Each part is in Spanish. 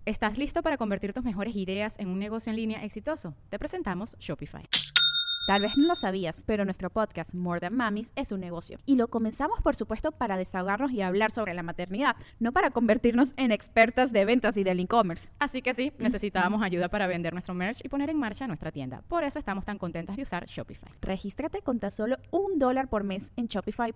¿Estás listo para convertir tus mejores ideas en un negocio en línea exitoso? Te presentamos Shopify. Tal vez no lo sabías, pero nuestro podcast More Than Mamis es un negocio. Y lo comenzamos, por supuesto, para desahogarnos y hablar sobre la maternidad, no para convertirnos en expertas de ventas y del e-commerce. Así que sí, necesitábamos ayuda para vender nuestro merch y poner en marcha nuestra tienda. Por eso estamos tan contentas de usar Shopify. Regístrate con tan solo $1 por mes en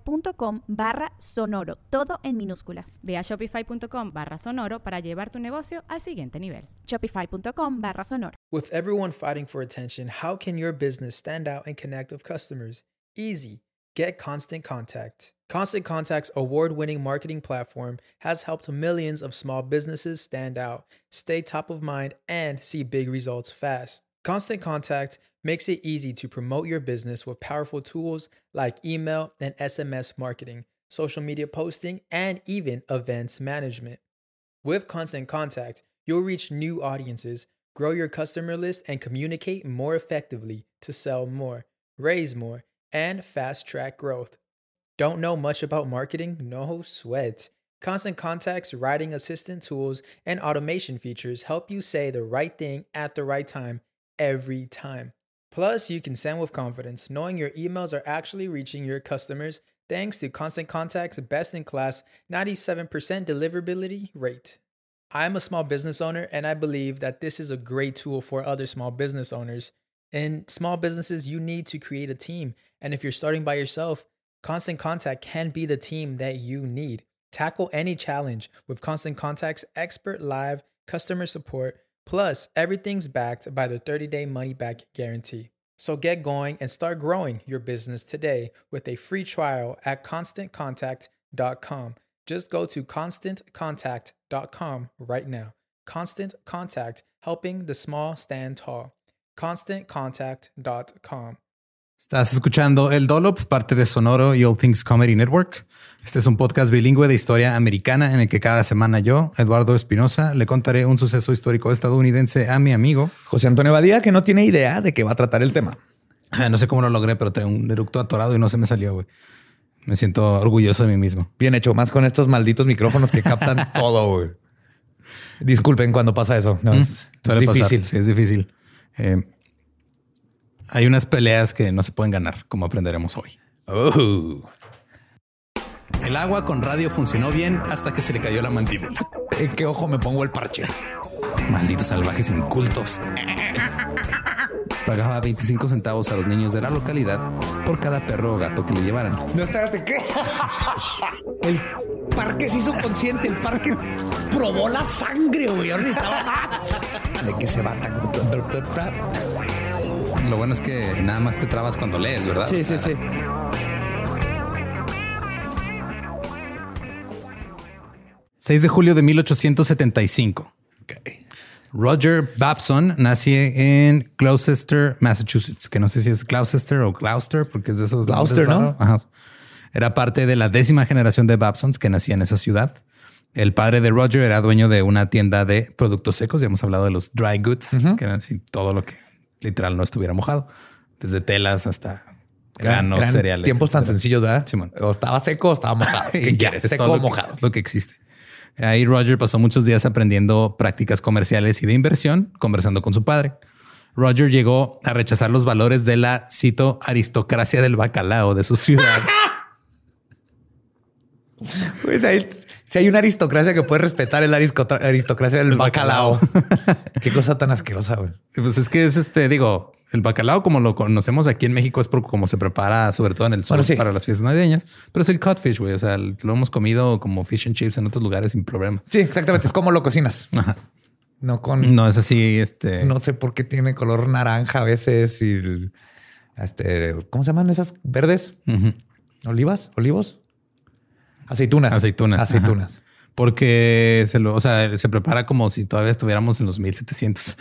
shopify.com/sonoro, todo en minúsculas. Ve a shopify.com/sonoro para llevar tu negocio al siguiente nivel. Shopify.com/sonoro. With everyone fighting for attention, how can your business stand out and connect with customers? Easy. Get Constant Contact. Constant Contact's award-winning marketing platform has helped millions of small businesses stand out, stay top of mind, and see big results fast. Constant Contact makes it easy to promote your business with powerful tools like email and SMS marketing, social media posting, and even events management. With Constant Contact, you'll reach new audiences, grow your customer list, and communicate more effectively to sell more, raise more, and fast-track growth. Don't know much about marketing? No sweat. Constant Contact's writing assistant tools and automation features help you say the right thing at the right time every time. Plus, you can send with confidence, knowing your emails are actually reaching your customers thanks to Constant Contact's best-in-class 97% deliverability rate. I'm a small business owner, and I believe that this is a great tool for other small business owners. In small businesses, you need to create a team. And if you're starting by yourself, Constant Contact can be the team that you need. Tackle any challenge with Constant Contact's expert live customer support. Plus, everything's backed by the 30-day money-back guarantee. So get going and start growing your business today with a free trial at ConstantContact.com. Just go to ConstantContact.com right now. Constant Contact, helping the small stand tall. ConstantContact.com. Estás escuchando El Dollop, parte de Sonoro y All Things Comedy Network. Este es un podcast bilingüe de historia americana en el que cada semana yo, Eduardo Espinosa, le contaré un suceso histórico estadounidense a mi amigo José Antonio Badía, que no tiene idea de qué va a tratar el tema. No sé cómo lo logré, pero tengo un eructo atorado y no se me salió, güey. Me siento orgulloso de mí mismo. Bien hecho, más con estos malditos micrófonos que captan todo, güey. Disculpen cuando pasa eso. No, es difícil. Pasar. Sí, es difícil. Hay unas peleas que no se pueden ganar, como aprenderemos hoy. El agua con radio funcionó bien hasta que se le cayó la mandíbula. ¿En qué ojo me pongo el parche? Malditos salvajes incultos. Pagaba 25 centavos a los niños de la localidad por cada perro o gato que le llevaran. No, espérate, ¿qué? El parque se hizo consciente. El parque probó la sangre, güey. Ahorita de que se va tan... Lo bueno es que nada más te trabas cuando lees, ¿verdad? Sí. 6 de julio de 1875. Okay. Roger Babson nace en Gloucester, Massachusetts, que no sé si es Gloucester o Gloucester, porque es de esos... Gloucester, ¿no? Ajá. Era parte de la 10ª generación de Babsons que nacía en esa ciudad. El padre de Roger era dueño de una tienda de productos secos. Ya hemos hablado de los dry goods, que eran así todo lo que literal no estuviera mojado. Desde telas hasta granos, cereales. Tiempos tan sencillos, ¿verdad? Simón. O estaba seco o estaba mojado. ¿Qué quieres? Seco o mojado. Es lo que existe. Ahí Roger pasó muchos días aprendiendo prácticas comerciales y de inversión, conversando con su padre. Roger llegó a rechazar los valores de la, cito, aristocracia del bacalao de su ciudad. Pues ahí, si hay una aristocracia que puede respetar la aristocracia del bacalao. Qué cosa tan asquerosa, güey. Pues es que es digo, el bacalao como lo conocemos aquí en México es por cómo se prepara, sobre todo en el sur, bueno, sí, para las fiestas navideñas. Pero es el codfish, güey. O sea, lo hemos comido como fish and chips en otros lugares sin problema. Sí, exactamente. Es como lo cocinas. Ajá. No con... No es así, No sé por qué tiene color naranja a veces y... ¿Cómo se llaman esas verdes? ¿Olivos? Aceitunas. Ajá. Porque se prepara como si todavía estuviéramos en los 1700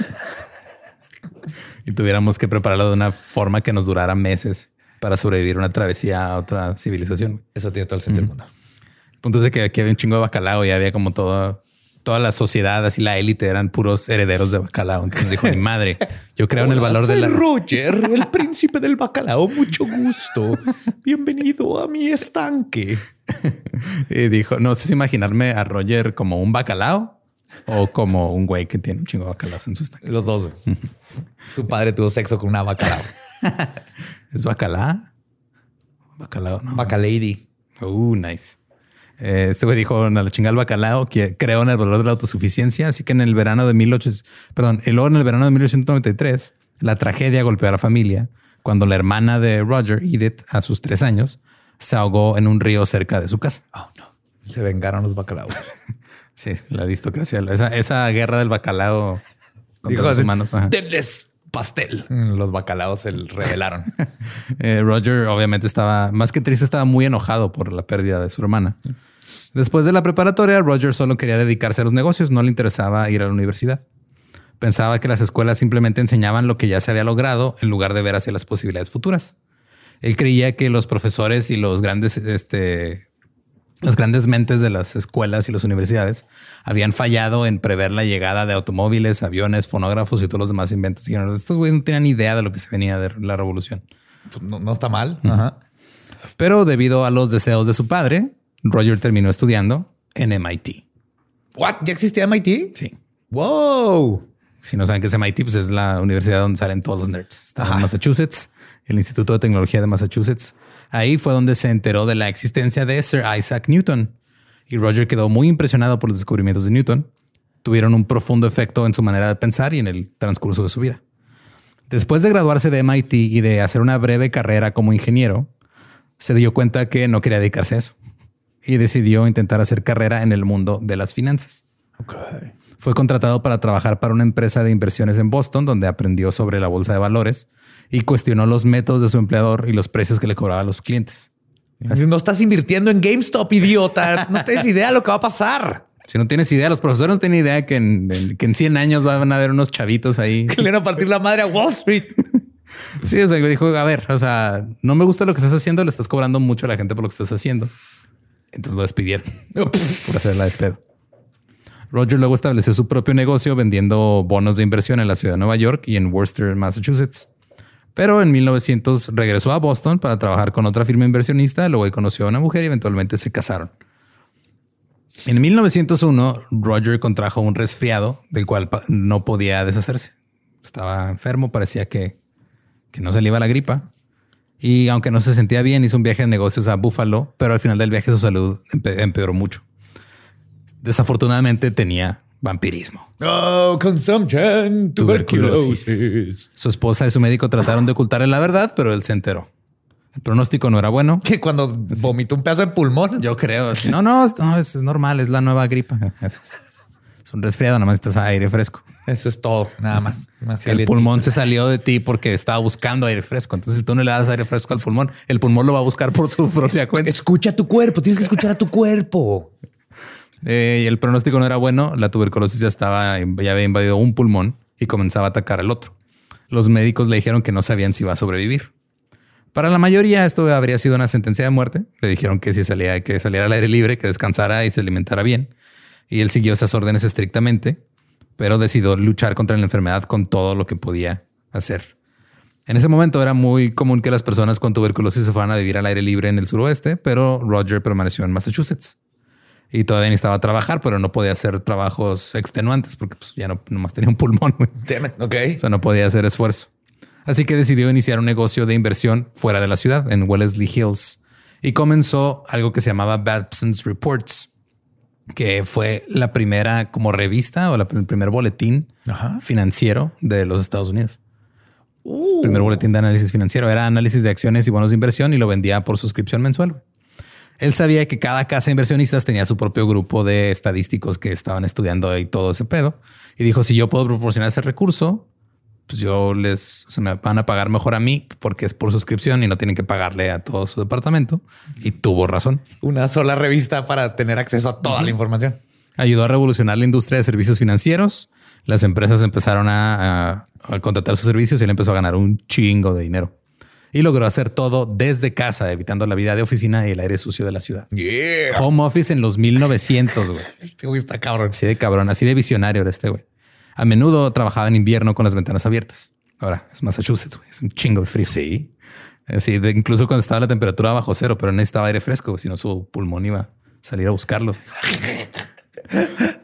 y tuviéramos que prepararlo de una forma que nos durara meses para sobrevivir una travesía a otra civilización. Eso tiene todo el sentido del mundo. El punto es de que aquí había un chingo de bacalao y había como toda la sociedad, así la élite eran puros herederos de bacalao. Entonces dijo, mi madre, yo creo en el valor de la... Roger, el príncipe del bacalao. Mucho gusto. Bienvenido a mi estanque. Y dijo, no sé si imaginarme a Roger como un bacalao o como un güey que tiene un chingo de bacalaos en su estanque. Los dos, güey. Su padre tuvo sexo con una bacalao. ¿Es bacalá? Bacalao, ¿no? Bacalady. Nice. Este güey dijo, a la chingada el bacalao, que creó en el valor de la autosuficiencia. Así que en el verano de 1893, la tragedia golpeó a la familia cuando la hermana de Roger, Edith, a sus 3 años, se ahogó en un río cerca de su casa. Oh, no. Se vengaron los bacalaos. Sí, la aristocracia. Esa guerra del bacalao contra los humanos. Ajá. Denles pastel. Los bacalaos se rebelaron. Roger obviamente estaba más que triste, estaba muy enojado por la pérdida de su hermana. Después de la preparatoria, Roger solo quería dedicarse a los negocios. No le interesaba ir a la universidad. Pensaba que las escuelas simplemente enseñaban lo que ya se había logrado en lugar de ver hacia las posibilidades futuras. Él creía que los profesores y los grandes, las grandes mentes de las escuelas y las universidades habían fallado en prever la llegada de automóviles, aviones, fonógrafos y todos los demás inventos. Y estos güeyes no tenían idea de lo que se venía de la revolución. Pues no está mal. Ajá. Pero debido a los deseos de su padre, Roger terminó estudiando en MIT. ¿What? ¿Ya existía MIT? Sí. Wow. Si no saben qué es MIT, pues es la universidad donde salen todos los nerds. Está en Massachusetts, el Instituto de Tecnología de Massachusetts. Ahí fue donde se enteró de la existencia de Sir Isaac Newton. Y Roger quedó muy impresionado por los descubrimientos de Newton. Tuvieron un profundo efecto en su manera de pensar y en el transcurso de su vida. Después de graduarse de MIT y de hacer una breve carrera como ingeniero, se dio cuenta que no quería dedicarse a eso y decidió intentar hacer carrera en el mundo de las finanzas. Okay. Fue contratado para trabajar para una empresa de inversiones en Boston, donde aprendió sobre la bolsa de valores y cuestionó los métodos de su empleador y los precios que le cobraba a los clientes. No estás invirtiendo en GameStop, idiota. No tienes idea de lo que va a pasar. Si no tienes idea, los profesores no tienen idea que en 100 años van a haber unos chavitos ahí que le van a partir la madre a Wall Street. Sí, o sea, dijo, a ver, o sea, no me gusta lo que estás haciendo, le estás cobrando mucho a la gente por lo que estás haciendo. Entonces lo despidieron por hacerla de pedo. Roger luego estableció su propio negocio vendiendo bonos de inversión en la ciudad de Nueva York y en Worcester, Massachusetts. Pero en 1900 regresó a Boston para trabajar con otra firma inversionista. Luego ahí conoció a una mujer y eventualmente se casaron. En 1901, Roger contrajo un resfriado del cual no podía deshacerse. Estaba enfermo, parecía que no se le iba la gripa. Y aunque no se sentía bien, hizo un viaje de negocios a Buffalo, pero al final del viaje su salud empeoró mucho. Desafortunadamente tenía vampirismo. Oh, consumption, tuberculosis. Su esposa y su médico trataron de ocultarle la verdad, pero él se enteró. El pronóstico no era bueno. Que cuando vomitó un pedazo de pulmón. Yo creo. No, es normal. Es la nueva gripa. Es un resfriado. Nada más estás a aire fresco. Eso es todo. Nada más. El pulmón se salió de ti porque estaba buscando aire fresco. Entonces, si tú no le das aire fresco al pulmón, el pulmón lo va a buscar por su propia cuenta. Escucha tu cuerpo. Tienes que escuchar a tu cuerpo. Y el pronóstico no era bueno. La tuberculosis ya había invadido un pulmón y comenzaba a atacar al otro. Los médicos le dijeron que no sabían si iba a sobrevivir. Para la mayoría esto habría sido una sentencia de muerte. Le dijeron que si salía, que saliera al aire libre, que descansara y se alimentara bien. Y él siguió esas órdenes estrictamente, pero decidió luchar contra la enfermedad con todo lo que podía hacer. En ese momento era muy común que las personas con tuberculosis se fueran a vivir al aire libre en el suroeste, pero Roger permaneció en Massachusetts. Y todavía necesitaba trabajar, pero no podía hacer trabajos extenuantes porque pues, ya nomás tenía un pulmón. Okay. O sea, no podía hacer esfuerzo. Así que decidió iniciar un negocio de inversión fuera de la ciudad, en Wellesley Hills, y comenzó algo que se llamaba Babson's Reports, que fue la primera como revista o el primer boletín financiero de los Estados Unidos. El primer boletín de análisis financiero era análisis de acciones y bonos de inversión y lo vendía por suscripción mensual. Él sabía que cada casa de inversionistas tenía su propio grupo de estadísticos que estaban estudiando ahí todo ese pedo. Y dijo, si yo puedo proporcionar ese recurso, pues se me van a pagar mejor a mí porque es por suscripción y no tienen que pagarle a todo su departamento. Y tuvo razón. Una sola revista para tener acceso a toda la información. Ayudó a revolucionar la industria de servicios financieros. Las empresas empezaron a contratar sus servicios y él empezó a ganar un chingo de dinero. Y logró hacer todo desde casa, evitando la vida de oficina y el aire sucio de la ciudad. Yeah. Home office en los 1900, güey. Este güey está cabrón. Así de cabrón, así de visionario era este güey. A menudo trabajaba en invierno con las ventanas abiertas. Ahora es Massachusetts, güey. Es un chingo de frío. Sí. Así incluso cuando estaba la temperatura bajo cero, pero necesitaba aire fresco, si no su pulmón iba a salir a buscarlo.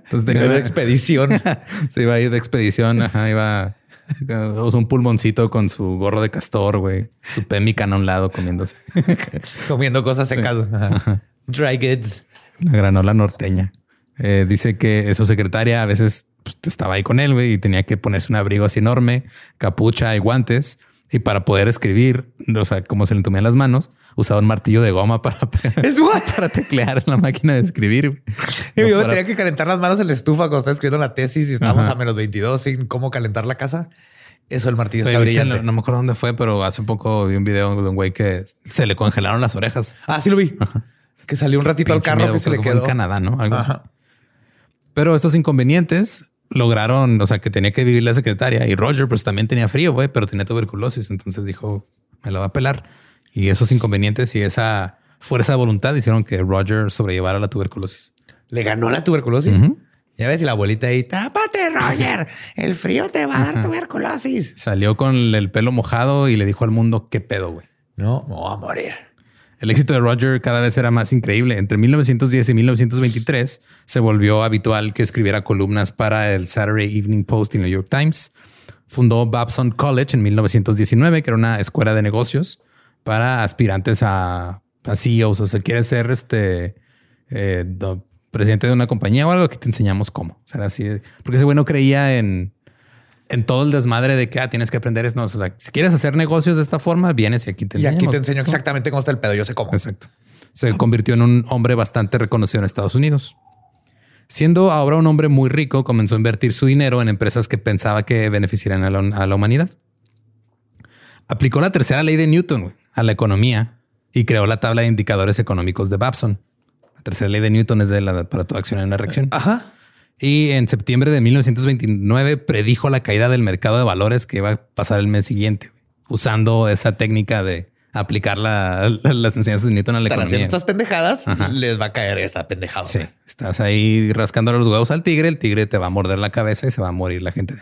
Entonces tenía una expedición. Se iba a ir de expedición. Ajá, usó un pulmoncito con su gorro de castor, güey. Su pemmican a un lado comiéndose. Comiendo cosas secas. Ajá. Dry goods. La granola norteña. Dice que su secretaria a veces estaba ahí con él, güey, y tenía que ponerse un abrigo así enorme, capucha y guantes. Y para poder escribir, o sea, como se le entumían las manos, usaba un martillo de goma para teclear en la máquina de escribir. Y yo tenía que calentar las manos en la estufa cuando estaba escribiendo la tesis y estábamos a menos 22 sin cómo calentar la casa. Eso, el martillo está brillante. No me acuerdo dónde fue, pero hace un poco vi un video de un güey que se le congelaron las orejas. Ah, sí lo vi. Ajá. Que salió un ratito al carro que se le quedó. En Canadá, ¿no? Algo así. Pero estos inconvenientes lograron, o sea, que tenía que vivir la secretaria y Roger pues también tenía frío, güey, pero tenía tuberculosis. Entonces dijo, me la va a pelar. Y esos inconvenientes y esa fuerza de voluntad hicieron que Roger sobrellevara la tuberculosis. ¿Le ganó la tuberculosis? Ya ves, y la abuelita ahí, tápate, Roger, el frío te va a dar tuberculosis. Salió con el pelo mojado y le dijo al mundo, ¿qué pedo, güey? No, me voy a morir. El éxito de Roger cada vez era más increíble. Entre 1910 y 1923 se volvió habitual que escribiera columnas para el Saturday Evening Post y New York Times. Fundó Babson College en 1919, que era una escuela de negocios para aspirantes a CEOs. O sea, quieres ser presidente de una compañía o algo, aquí te enseñamos cómo. O sea, así, porque ese güey no creía en todo el desmadre de que tienes que aprender eso. No, o sea, si quieres hacer negocios de esta forma, vienes y aquí te enseñamos. Y aquí te enseño exactamente cómo está el pedo. Yo sé cómo. Exacto. Se convirtió en un hombre bastante reconocido en Estados Unidos. Siendo ahora un hombre muy rico, comenzó a invertir su dinero en empresas que pensaba que beneficiarían a la humanidad. Aplicó la tercera ley de Newton a la economía y creó la tabla de indicadores económicos de Babson. La tercera ley de Newton es para toda acción en una reacción. Ajá. Y en septiembre de 1929 predijo la caída del mercado de valores que iba a pasar el mes siguiente, usando esa técnica de aplicar las enseñanzas de Newton a la economía. Haciendo estas pendejadas, les va a caer esta pendejada. Sí, estás ahí rascándole los huevos al tigre, el tigre te va a morder la cabeza y se va a morir la gente de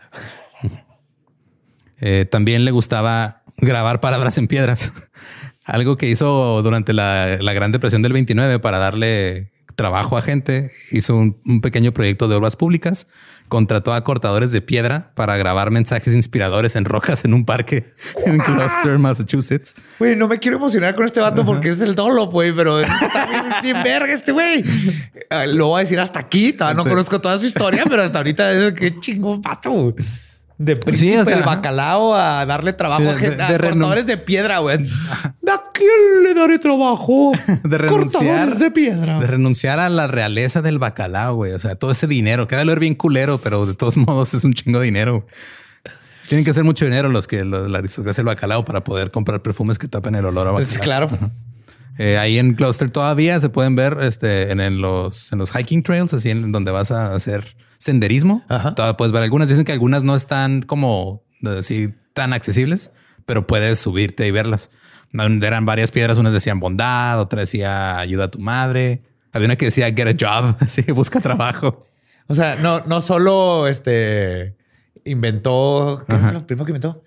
hambre. También le gustaba grabar palabras en piedras, algo que hizo durante la Gran Depresión del 29 para darle trabajo a gente. Hizo un pequeño proyecto de obras públicas, contrató a cortadores de piedra para grabar mensajes inspiradores en rocas en un parque en Gloucester, Massachusetts. Güey, no me quiero emocionar con este vato porque es el dolo, güey, pero está bien verga este güey. Lo voy a decir hasta aquí. No conozco toda su historia, pero hasta ahorita qué chingón vato. De príncipe del bacalao a darle trabajo a cortadores de piedra, güey. ¿A quién le daré trabajo? Cortadores de piedra. De renunciar a la realeza del bacalao, güey. O sea, todo ese dinero. Queda ver bien culero, pero de todos modos es un chingo de dinero. Tienen que hacer mucho dinero la aristocracia del bacalao para poder comprar perfumes que tapen el olor a bacalao. Es claro. Ahí en Gloucester todavía se pueden ver en los hiking trails, así en donde vas a hacer senderismo. Todavía puedes ver algunas. Dicen que algunas no están como así tan accesibles, pero puedes subirte y verlas. Eran varias piedras. Unas decían bondad, otra decía ayuda a tu madre. Había una que decía get a job, así busca trabajo. O sea, no solo inventó. ¿Qué fue lo primero que inventó?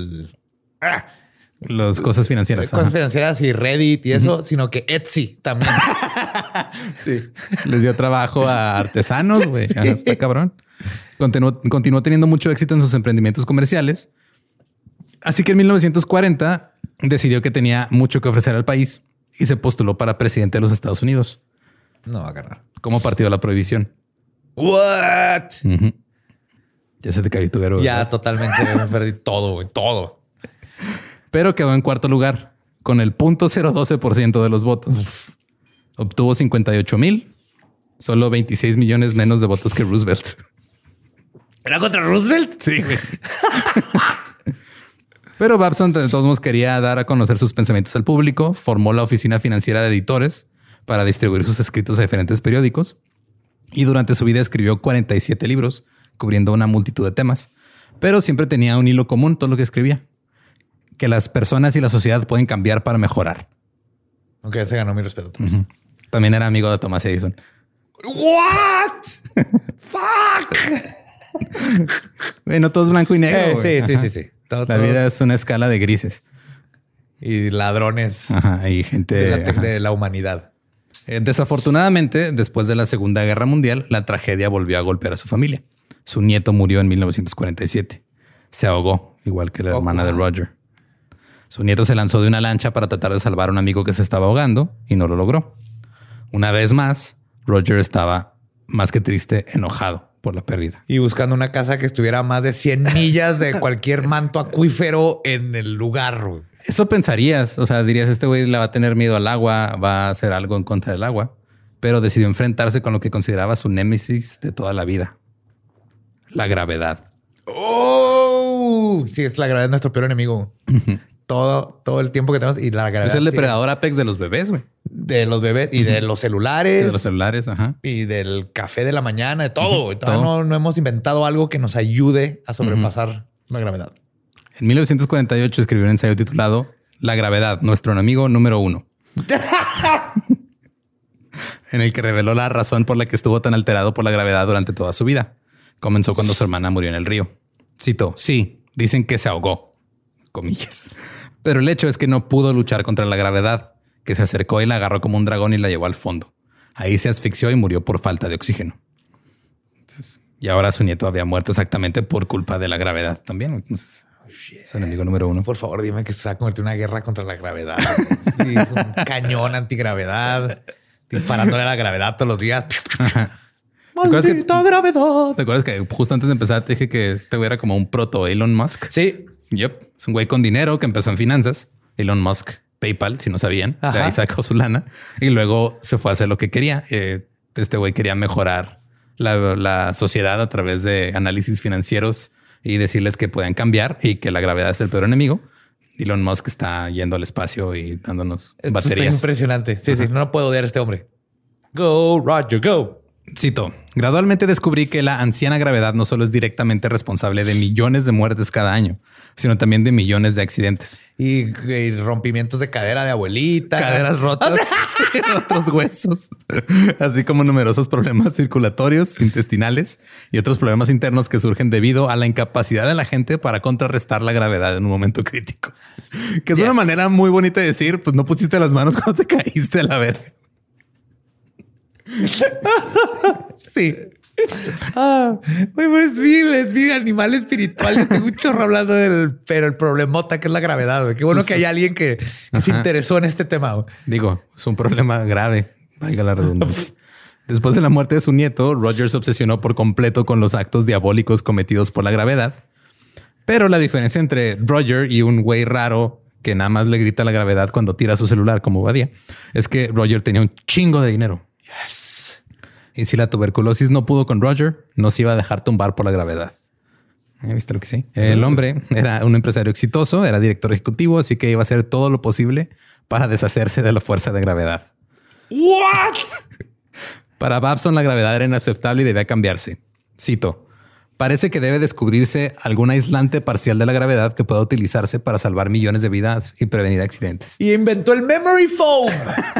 Las cosas financieras. Cosas financieras y Reddit y eso, sino que Etsy también. Sí. Les dio trabajo a artesanos, güey. Sí. Está cabrón. Continuó teniendo mucho éxito en sus emprendimientos comerciales. Así que en 1940 decidió que tenía mucho que ofrecer al país y se postuló para presidente de los Estados Unidos. No va a agarrar. Como partido de la prohibición. What? Ya se te cayó tu héroe. Ya, ¿verdad? totalmente. Me perdí todo, güey. Todo. Pero quedó en cuarto lugar con el 0.012% de los votos. Obtuvo 58,000, solo 26 millones menos de votos que Roosevelt. ¿Era contra Roosevelt? Sí. Pero Babson de todos modos quería dar a conocer sus pensamientos al público. Formó la Oficina Financiera de Editores para distribuir sus escritos a diferentes periódicos. Y durante su vida escribió 47 libros, cubriendo una multitud de temas. Pero siempre tenía un hilo común todo lo que escribía: que las personas y la sociedad pueden cambiar para mejorar. Ok, se ganó mi respeto. También era amigo de Thomas Edison. What? Fuck. Bueno, todo es blanco y negro. Sí. La vida es una escala de grises. Y ladrones. Ajá, y gente de la humanidad. Desafortunadamente, después de la Segunda Guerra Mundial, la tragedia volvió a golpear a su familia. Su nieto murió en 1947. Se ahogó, igual que la hermana de Roger. Su nieto se lanzó de una lancha para tratar de salvar a un amigo que se estaba ahogando y no lo logró. Una vez más, Roger estaba más que triste, enojado por la pérdida. Y buscando una casa que estuviera a más de 100 millas de cualquier manto acuífero en el lugar. Eso pensarías. O sea, dirías, este güey le va a tener miedo al agua, va a hacer algo en contra del agua. Pero decidió enfrentarse con lo que consideraba su némesis de toda la vida. La gravedad. ¡Oh! Sí, la gravedad es nuestro peor enemigo. todo el tiempo que tenemos. Y la gravedad es el depredador apex de los bebés, güey. De los bebés y de los celulares. De los celulares, ajá. Y del café de la mañana, de todo. Todo. No hemos inventado algo que nos ayude a sobrepasar la gravedad. En 1948 escribió un ensayo titulado La gravedad, nuestro enemigo número 1. En el que reveló la razón por la que estuvo tan alterado por la gravedad durante toda su vida. Comenzó cuando su hermana murió en el río. Cito, sí, dicen que se ahogó, comillas. Pero el hecho es que no pudo luchar contra la gravedad, que se acercó y la agarró como un dragón y la llevó al fondo. Ahí se asfixió y murió por falta de oxígeno. Entonces, y ahora su nieto había muerto exactamente por culpa de la gravedad también. Entonces, su enemigo número 1. Por favor, dime que se va a convertir en una guerra contra la gravedad. Sí, es un cañón antigravedad, disparándole a la gravedad todos los días. ¡Maldita gravedad! ¿Te acuerdas que justo antes de empezar te dije que este güey era como un proto Elon Musk? Sí. Yep. Es un güey con dinero que empezó en finanzas. Elon Musk, PayPal, si no sabían. Ajá. De ahí sacó su lana. Y luego se fue a hacer lo que quería. Este güey quería mejorar la sociedad a través de análisis financieros y decirles que pueden cambiar y que la gravedad es el peor enemigo. Elon Musk está yendo al espacio y dándonos baterías. Está impresionante. Sí, sí. No puedo odiar a este hombre. Go, Roger, go. Cito, gradualmente descubrí que la anciana gravedad no solo es directamente responsable de millones de muertes cada año, sino también de millones de accidentes. Y rompimientos de cadera de abuelita. Caderas rotas y otros huesos. Así como numerosos problemas circulatorios, intestinales y otros problemas internos que surgen debido a la incapacidad de la gente para contrarrestar la gravedad en un momento crítico. Que es una manera muy bonita de decir, pues no pusiste las manos cuando te caíste a la verga. Sí. Es mi animal espiritual. Yo tengo un chorro hablando pero el problemota que es la gravedad. Güey. Qué bueno que hay alguien que se interesó en este tema. Güey. Digo, es un problema grave, valga la redundancia. Después de la muerte de su nieto, Roger se obsesionó por completo con los actos diabólicos cometidos por la gravedad. Pero la diferencia entre Roger y un güey raro que nada más le grita a la gravedad cuando tira su celular como Badía es que Roger tenía un chingo de dinero. Yes. Y si la tuberculosis no pudo con Roger, no se iba a dejar tumbar por la gravedad. ¿Viste lo que sí? El hombre era un empresario exitoso, era director ejecutivo, así que iba a hacer todo lo posible para deshacerse de la fuerza de gravedad. ¿What? Para Babson, la gravedad era inaceptable y debía cambiarse. Cito, parece que debe descubrirse algún aislante parcial de la gravedad que pueda utilizarse para salvar millones de vidas y prevenir accidentes. Y inventó el memory foam.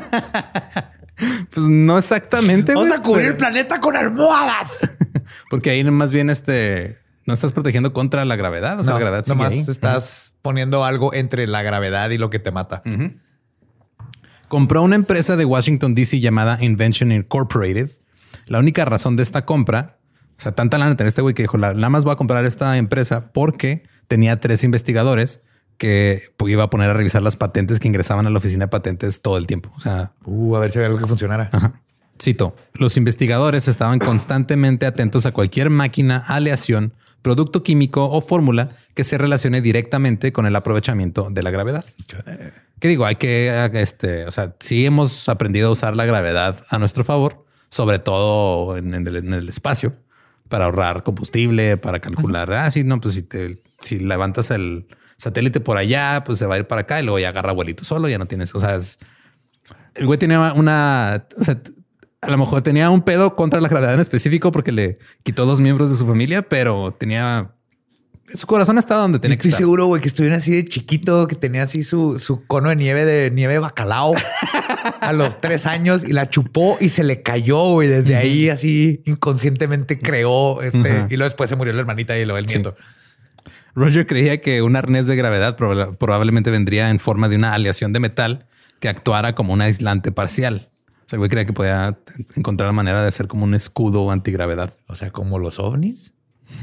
Pues no exactamente. Vamos a cubrir el planeta con almohadas. Porque ahí más bien no estás protegiendo contra la gravedad. O sea, la gravedad sigue nomás ahí. Estás poniendo algo entre la gravedad y lo que te mata. Compró una empresa de Washington, D.C. llamada Invention Incorporated. La única razón de esta compra, o sea, tanta lana tenía este güey que dijo, nada más voy a comprar esta empresa porque tenía 3 investigadores que iba a poner a revisar las patentes que ingresaban a la oficina de patentes todo el tiempo. O sea, a ver si había algo que funcionara. Ajá. Cito, los investigadores estaban constantemente atentos a cualquier máquina, aleación, producto químico o fórmula que se relacione directamente con el aprovechamiento de la gravedad. ¿Qué digo? Hay que, o sea, sí hemos aprendido a usar la gravedad a nuestro favor, sobre todo en el espacio, para ahorrar combustible, para calcular. Sí, no, pues si levantas el satélite por allá, pues se va a ir para acá y luego ya agarra vuelito solo, ya no tienes, o sea, el güey tenía o sea, a lo mejor tenía un pedo contra la gravedad en específico porque le quitó 2 miembros de su familia, pero su corazón estaba donde tenía que estar. Estoy seguro, güey, que estuviera así de chiquito, que tenía así su cono de nieve bacalao a los 3 años y la chupó y se le cayó, güey. Desde ahí así inconscientemente creó y luego después se murió la hermanita y luego el nieto. Sí. Roger creía que un arnés de gravedad probablemente vendría en forma de una aleación de metal que actuara como un aislante parcial. O sea, el güey creía que podía encontrar la manera de hacer como un escudo antigravedad. O sea, como los ovnis.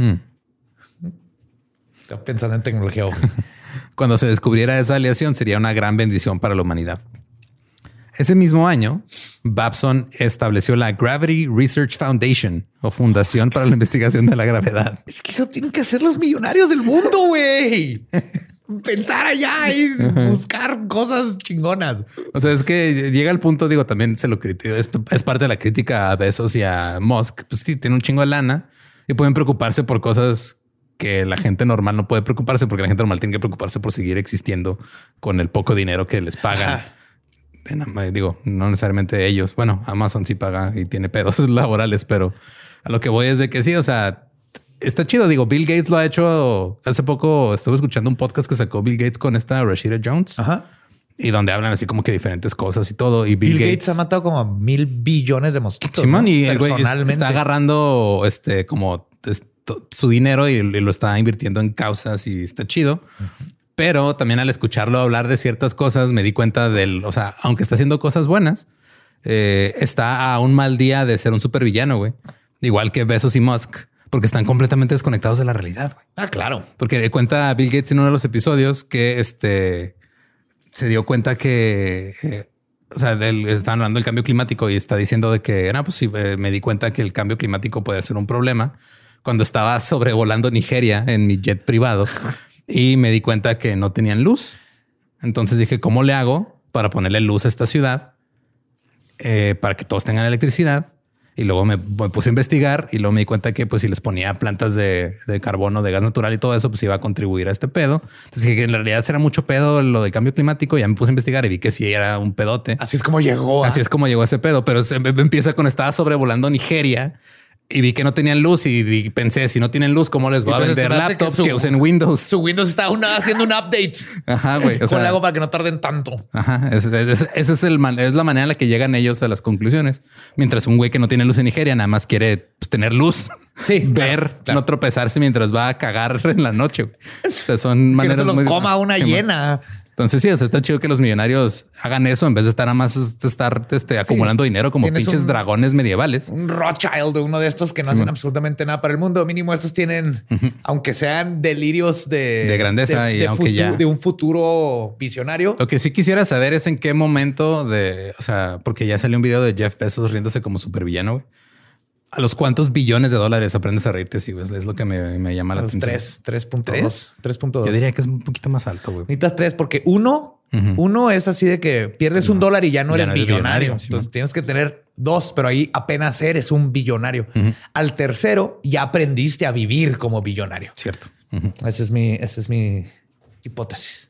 Estaba pensando en tecnología ovni. Cuando se descubriera esa aleación, sería una gran bendición para la humanidad. Ese mismo año, Babson estableció la Gravity Research Foundation o Fundación para la Investigación de la Gravedad. Es que eso tienen que hacer los millonarios del mundo, güey. Pensar allá y buscar cosas chingonas. O sea, es que llega al punto, digo, también se lo critico. Es parte de la crítica a Bezos y a Musk. Pues sí, tiene un chingo de lana y pueden preocuparse por cosas que la gente normal no puede preocuparse, porque la gente normal tiene que preocuparse por seguir existiendo con el poco dinero que les pagan. Digo, no necesariamente ellos. Bueno, Amazon sí paga y tiene pedos laborales, pero a lo que voy es de que sí, o sea, está chido. Digo, Bill Gates lo ha hecho. Hace poco estuve escuchando un podcast que sacó Bill Gates con esta Rashida Jones. Y donde hablan así como que diferentes cosas y todo. Y Bill Gates ha matado como 1,000 billones de mosquitos. Simón, ¿no? Y el güey personalmente está agarrando como su dinero y lo está invirtiendo en causas y está chido. Pero también al escucharlo hablar de ciertas cosas me di cuenta o sea, aunque está haciendo cosas buenas, está a un mal día de ser un supervillano, güey. Igual que Bezos y Musk, porque están completamente desconectados de la realidad, güey. Ah, claro. Porque cuenta Bill Gates en uno de los episodios que se dio cuenta que o sea, están hablando del cambio climático y está diciendo de que pues sí, me di cuenta que el cambio climático puede ser un problema cuando estaba sobrevolando Nigeria en mi jet privado. Y me di cuenta que no tenían luz. Entonces dije, ¿cómo le hago para ponerle luz a esta ciudad? Para que todos tengan electricidad. Y luego me puse a investigar y luego me di cuenta que pues si les ponía plantas de carbono, de gas natural y todo eso, pues iba a contribuir a este pedo. Entonces dije que en realidad era mucho pedo lo del cambio climático. Ya me puse a investigar y vi que sí era un pedote. Así es como llegó. Así es como llegó ese pedo. Pero empieza con estaba sobrevolando Nigeria. Y vi que no tenían luz y pensé, si no tienen luz, ¿cómo les voy a vender laptops que usen Windows? Su Windows está haciendo un update. Ajá, güey. ¿Cómo le hago para que no tarden tanto? Ajá. Esa es la manera en la que llegan ellos a las conclusiones. Mientras un güey que no tiene luz en Nigeria nada más quiere tener luz. Sí. Ver, claro. No tropezarse mientras va a cagar en la noche. Güey. O sea, son maneras que no muy... coma una hiena. Entonces sí, o sea, está chido que los millonarios hagan eso en vez de estar nada más acumulando dinero como pinches dragones medievales. Un Rothschild, uno de estos que no hacen absolutamente nada para el mundo. Mínimo estos tienen, aunque sean delirios de grandeza de un futuro visionario. Lo que sí quisiera saber es en qué momento o sea, porque ya salió un video de Jeff Bezos riéndose como supervillano, güey. ¿A los cuántos billones de dólares aprendes a reírte? Sí, es lo que me llama la atención. 3.2. 3.2. Yo diría que es un poquito más alto, güey. Necesitas 3 porque uno es así de que pierdes $1 y ya no eres billonario. Entonces tienes que tener 2, pero ahí apenas eres un billonario. Al tercero ya aprendiste a vivir como billonario. Cierto. Esa es mi hipótesis.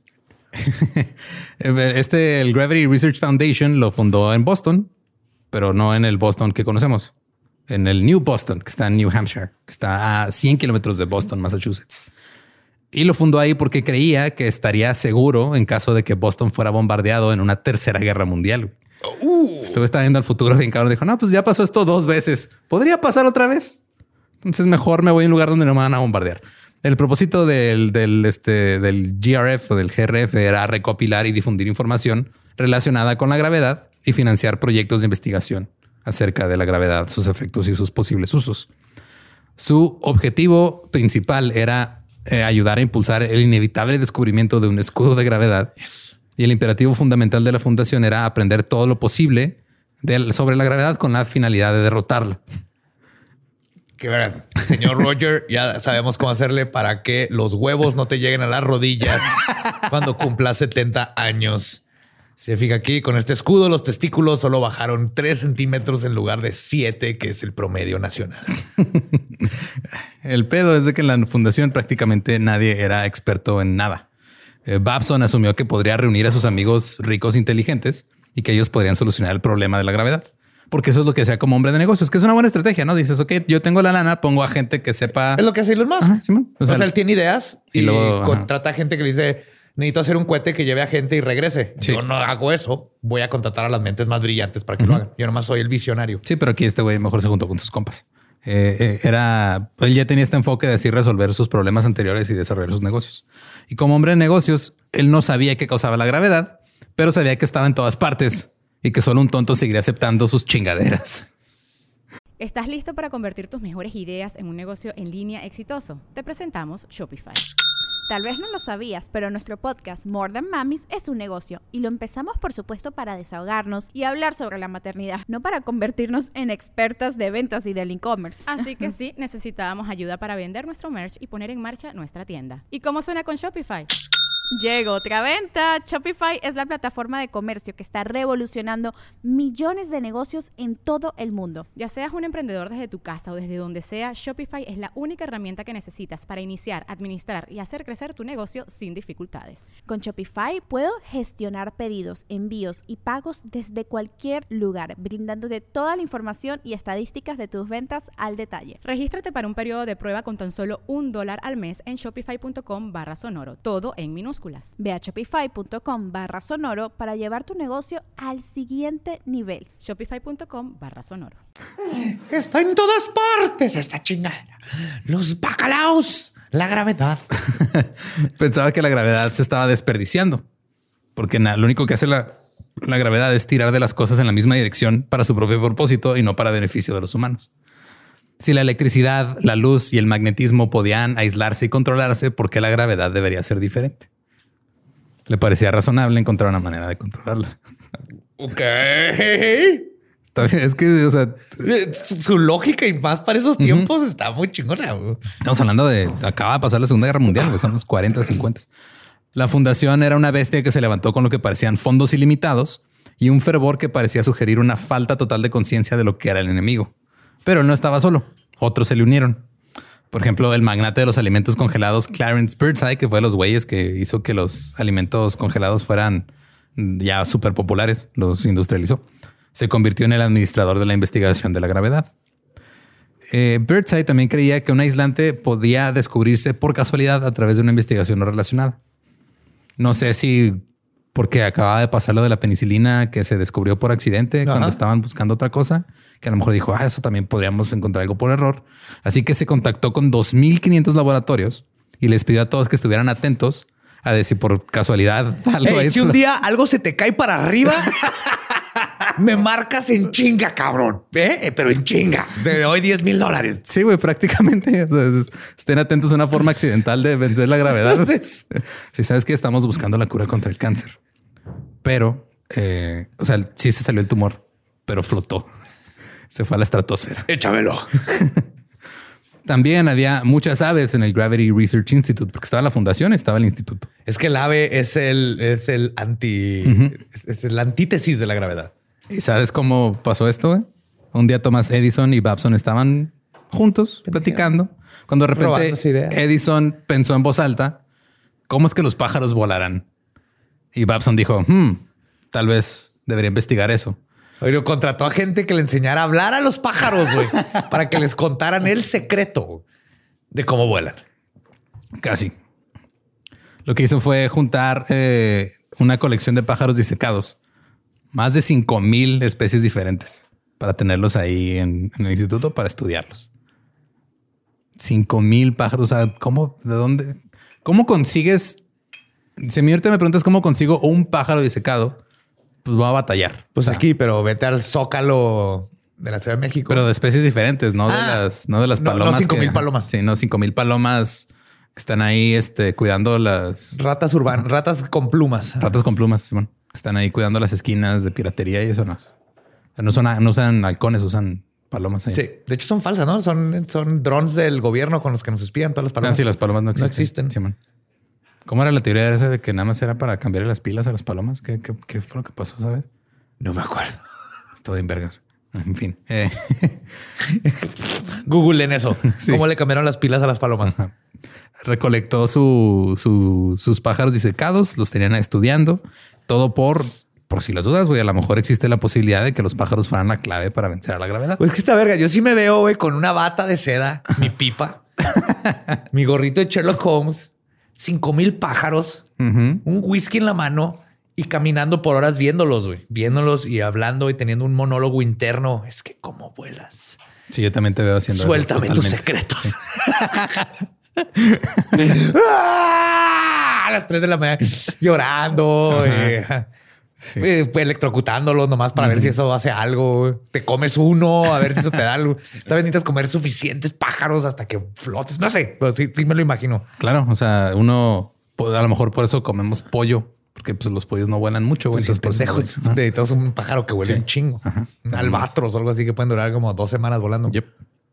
El Gravity Research Foundation lo fundó en Boston, pero no en el Boston que conocemos. En el New Boston, que está en New Hampshire, que está a 100 kilómetros de Boston, Massachusetts. Y lo fundó ahí porque creía que estaría seguro en caso de que Boston fuera bombardeado en una tercera guerra mundial. Estaba viendo al futuro bien cabrón. Dijo, no, pues ya pasó esto 2 veces. ¿Podría pasar otra vez? Entonces mejor me voy a un lugar donde no me van a bombardear. El propósito del GRF o del GRF era recopilar y difundir información relacionada con la gravedad y financiar proyectos de investigación acerca de la gravedad, sus efectos y sus posibles usos. Su objetivo principal era ayudar a impulsar el inevitable descubrimiento de un escudo de gravedad. Y el imperativo fundamental de la fundación era aprender todo lo posible sobre la gravedad con la finalidad de derrotarla. Qué verdad. Señor Roger, ya sabemos cómo hacerle para que los huevos no te lleguen a las rodillas cuando cumplas 70 años. Se fija aquí, con este escudo, los testículos solo bajaron 3 centímetros en lugar de 7, que es el promedio nacional. El pedo es de que en la fundación prácticamente nadie era experto en nada. Babson asumió que podría reunir a sus amigos ricos inteligentes y que ellos podrían solucionar el problema de la gravedad. Porque eso es lo que hacía como hombre de negocios, que es una buena estrategia, ¿no? Dices, ok, yo tengo la lana, pongo a gente que sepa... Es lo que hace Elon Musk. Ajá, Simón. O sea, él tiene ideas y luego contrata a gente que le dice... Necesito hacer un cohete que lleve a gente y regrese. Sí. Yo no hago eso. Voy a contratar a las mentes más brillantes para que lo hagan. Yo nomás soy el visionario. Sí, pero aquí este güey mejor se juntó con sus compas. Él ya tenía este enfoque de así resolver sus problemas anteriores y desarrollar sus negocios. Y como hombre de negocios, él no sabía qué causaba la gravedad, pero sabía que estaba en todas partes y que solo un tonto seguiría aceptando sus chingaderas. ¿Estás listo para convertir tus mejores ideas en un negocio en línea exitoso? Te presentamos Shopify. Tal vez no lo sabías, pero nuestro podcast More Than Mamis es un negocio y lo empezamos por supuesto para desahogarnos y hablar sobre la maternidad, no para convertirnos en expertas de ventas y del e-commerce. Así que sí, necesitábamos ayuda para vender nuestro merch y poner en marcha nuestra tienda. ¿Y cómo suena con Shopify? Llegó otra venta. Shopify es la plataforma de comercio que está revolucionando millones de negocios en todo el mundo. Ya seas un emprendedor desde tu casa o desde donde sea, Shopify es la única herramienta que necesitas para iniciar, administrar y hacer crecer tu negocio sin dificultades. Con Shopify puedo gestionar pedidos, envíos y pagos desde cualquier lugar, brindándote toda la información y estadísticas de tus ventas al detalle. Regístrate para un periodo de prueba con tan solo $1 al mes en shopify.com/sonoro, todo en minúsculas. Ve a shopify.com/sonoro para llevar tu negocio al siguiente nivel. Shopify.com/sonoro. Está en todas partes esta chingadera. Los bacalaos, la gravedad. Pensaba que la gravedad se estaba desperdiciando, porque lo único que hace la gravedad es tirar de las cosas en la misma dirección para su propio propósito y no para beneficio de los humanos. Si la electricidad, la luz y el magnetismo podían aislarse y controlarse, ¿por qué la gravedad debería ser diferente? Le parecía razonable encontrar una manera de controlarla. Ok. Está bien, es que, o sea, su lógica y más para esos tiempos está muy chingona. Estamos hablando de acaba de pasar la Segunda Guerra Mundial, que son los 40, 50. La fundación era una bestia que se levantó con lo que parecían fondos ilimitados y un fervor que parecía sugerir una falta total de conciencia de lo que era el enemigo. Pero él no estaba solo. Otros se le unieron. Por ejemplo, el magnate de los alimentos congelados, Clarence Birdseye, que fue de los güeyes que hizo que los alimentos congelados fueran ya súper populares, los industrializó. Se convirtió en el administrador de la investigación de la gravedad. Birdseye también creía que un aislante podía descubrirse por casualidad a través de una investigación no relacionada. No sé si porque acababa de pasar lo de la penicilina que se descubrió por accidente cuando estaban buscando otra cosa, que a lo mejor dijo, eso también podríamos encontrar algo por error. Así que se contactó con 2,500 laboratorios y les pidió a todos que estuvieran atentos a ver si por casualidad algo si un día algo se te cae para arriba, me marcas en chinga, cabrón. Pero en chinga. Te doy $10,000. Sí, güey, prácticamente. O sea, estén atentos a una forma accidental de vencer la gravedad. Si sabes que estamos buscando la cura contra el cáncer. Pero, o sea, sí se salió el tumor, pero flotó. Se fue a la estratosfera. Échamelo. También había muchas aves en el Gravity Research Institute, porque estaba la fundación, estaba el instituto. Es que el ave es el antítesis de la gravedad. ¿Y sabes cómo pasó esto? Güey? Un día Thomas Edison y Babson estaban juntos platicando, cuando de repente Edison pensó en voz alta, ¿cómo es que los pájaros volarán? Y Babson dijo, tal vez debería investigar eso. Pero contrató a gente que le enseñara a hablar a los pájaros, güey, para que les contaran el secreto de cómo vuelan. Casi. Lo que hizo fue juntar una colección de pájaros disecados, más de 5,000 especies diferentes, para tenerlos ahí en el instituto para estudiarlos. 5,000 pájaros. O sea, ¿cómo? ¿De dónde? ¿Cómo consigues? Si me preguntas cómo consigo un pájaro disecado, pues voy a batallar. Pues aquí, pero vete al Zócalo de la Ciudad de México. Pero de especies diferentes, no de las palomas. No 5,000 palomas. Sí, no 5,000 palomas que están ahí cuidando las ratas urbanas, ratas con plumas. Ratas con plumas, Simón. Están ahí cuidando las esquinas de piratería y eso no. No usan halcones, usan palomas ahí. Sí, de hecho son falsas, ¿no? Son drones del gobierno con los que nos espían todas las palomas. Sí, las palomas no existen. No existen. Simón. ¿Cómo era la teoría esa de que nada más era para cambiarle las pilas a las palomas? ¿Qué fue lo que pasó, sabes? No me acuerdo. Estoy en vergas. En fin. Google en eso. Sí. ¿Cómo le cambiaron las pilas a las palomas? Ajá. Recolectó sus pájaros disecados, los tenían estudiando. Todo por si las dudas, güey. A lo mejor existe la posibilidad de que los pájaros fueran la clave para vencer a la gravedad. Pues que esta verga. Yo sí me veo, güey, con una bata de seda, mi pipa, mi gorrito de Sherlock Holmes, 5,000 pájaros, un whisky en la mano y caminando por horas viéndolos, güey. Viéndolos y hablando y teniendo un monólogo interno. Es que cómo vuelas. Sí, yo también te veo haciendo Suéltame eso. Suéltame tus secretos. Sí. A las 3 de la mañana llorando. Sí. Electrocutándolos nomás para ver si eso hace algo. Te comes uno, a ver si eso te da algo. También necesitas comer suficientes pájaros hasta que flotes. No sé, pero sí me lo imagino. Claro, o sea, uno, pues, a lo mejor por eso comemos pollo, porque pues, los pollos no vuelan mucho. Pues Entonces, necesitas un pájaro que huele un chingo. Ajá. Un albatros o algo así que pueden durar como 2 semanas volando. Yep.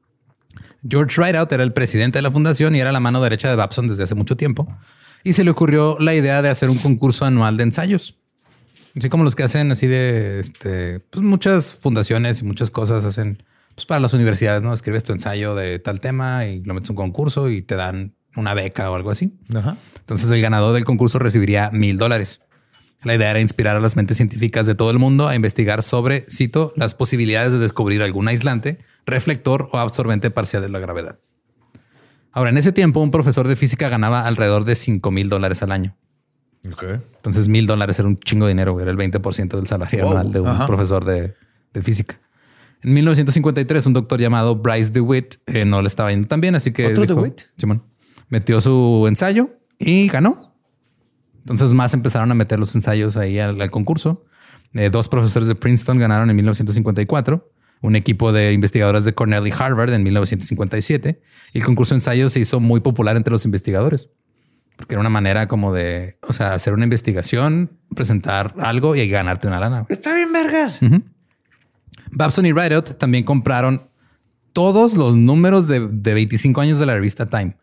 George Rideout era el presidente de la fundación y era la mano derecha de Babson desde hace mucho tiempo. Y se le ocurrió la idea de hacer un concurso anual de ensayos. Así como los que hacen así de pues muchas fundaciones y muchas cosas hacen pues para las universidades, ¿no? Escribes tu ensayo de tal tema y lo metes a un concurso y te dan una beca o algo así. Ajá. Entonces el ganador del concurso recibiría $1,000. La idea era inspirar a las mentes científicas de todo el mundo a investigar sobre, cito, las posibilidades de descubrir algún aislante, reflector o absorbente parcial de la gravedad. Ahora, en ese tiempo, un profesor de física ganaba alrededor de $5,000 al año. Okay. Entonces $1,000 era un chingo de dinero. Era el 20% del salario anual de un profesor de física. En 1953, un doctor llamado Bryce DeWitt no le estaba yendo tan bien. Así que ¿Otro DeWitt? Simón metió su ensayo y ganó. Entonces más empezaron a meter los ensayos ahí al concurso. 2 profesores de Princeton ganaron en 1954. Un equipo de investigadores de Cornell y Harvard en 1957. Y el concurso de ensayos se hizo muy popular entre los investigadores. Porque era una manera como de, o sea, hacer una investigación, presentar algo y ganarte una lana. Está bien, vergas. Babson y Rideout también compraron todos los números de 25 años de la revista Time.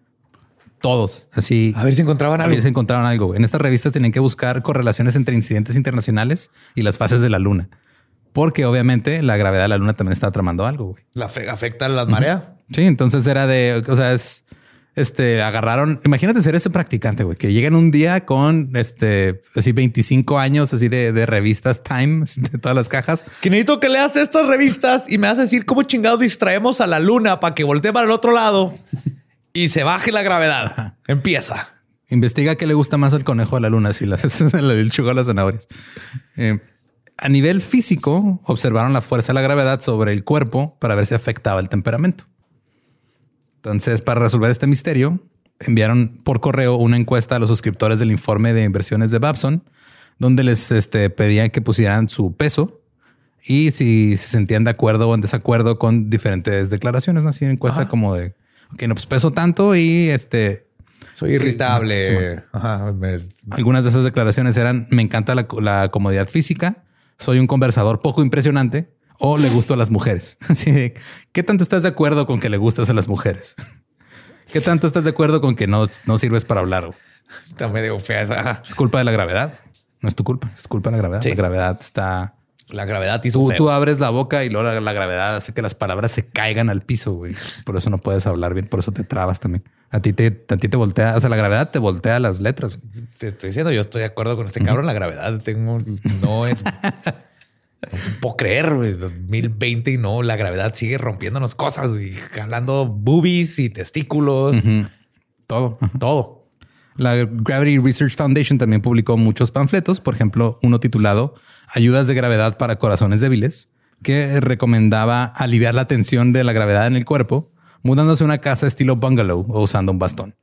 Todos. Así. A ver si encontraban algo. A ver si encontraban algo. En estas revistas tenían que buscar correlaciones entre incidentes internacionales y las fases de la luna. Porque obviamente la gravedad de la luna también está tramando algo, güey. ¿Afecta las mareas? Sí, entonces era de, o sea, agarraron, imagínate ser ese practicante, güey, que llegan un día con así 25 años así de revistas Time, de todas las cajas. Que necesito que leas estas revistas y me vas a decir cómo chingados distraemos a la luna para que voltee para el otro lado y se baje la gravedad. Empieza. Investiga qué le gusta más al conejo de la luna, si el chugo a las zanahorias. A nivel físico, observaron la fuerza de la gravedad sobre el cuerpo para ver si afectaba el temperamento. Entonces, para resolver este misterio, enviaron por correo una encuesta a los suscriptores del informe de inversiones de Babson, donde les pedían que pusieran su peso y si se sentían de acuerdo o en desacuerdo con diferentes declaraciones. ¿No? Así una encuesta como de, ok, no, pues peso tanto y soy irritable. Sí, algunas de esas declaraciones eran, me encanta la comodidad física, soy un conversador poco impresionante, o le gusto a las mujeres. Así, ¿qué tanto estás de acuerdo con que le gustas a las mujeres? ¿Qué tanto estás de acuerdo con que no sirves para hablar? Está medio fea esa. Es culpa de la gravedad. No es tu culpa. Es culpa de la gravedad. Sí. La gravedad está... La gravedad hizo feo. Tú abres la boca y luego la gravedad hace que las palabras se caigan al piso, güey. Por eso no puedes hablar bien. Por eso te trabas también. A ti te voltea. O sea, la gravedad te voltea las letras. Te estoy diciendo, yo estoy de acuerdo con este cabrón. La gravedad no es... No puedo creer, güey, 2020 y no, la gravedad sigue rompiéndonos cosas y jalando boobies y testículos. Todo. La Gravity Research Foundation también publicó muchos panfletos, por ejemplo, uno titulado Ayudas de gravedad para corazones débiles, que recomendaba aliviar la tensión de la gravedad en el cuerpo, mudándose a una casa estilo bungalow o usando un bastón.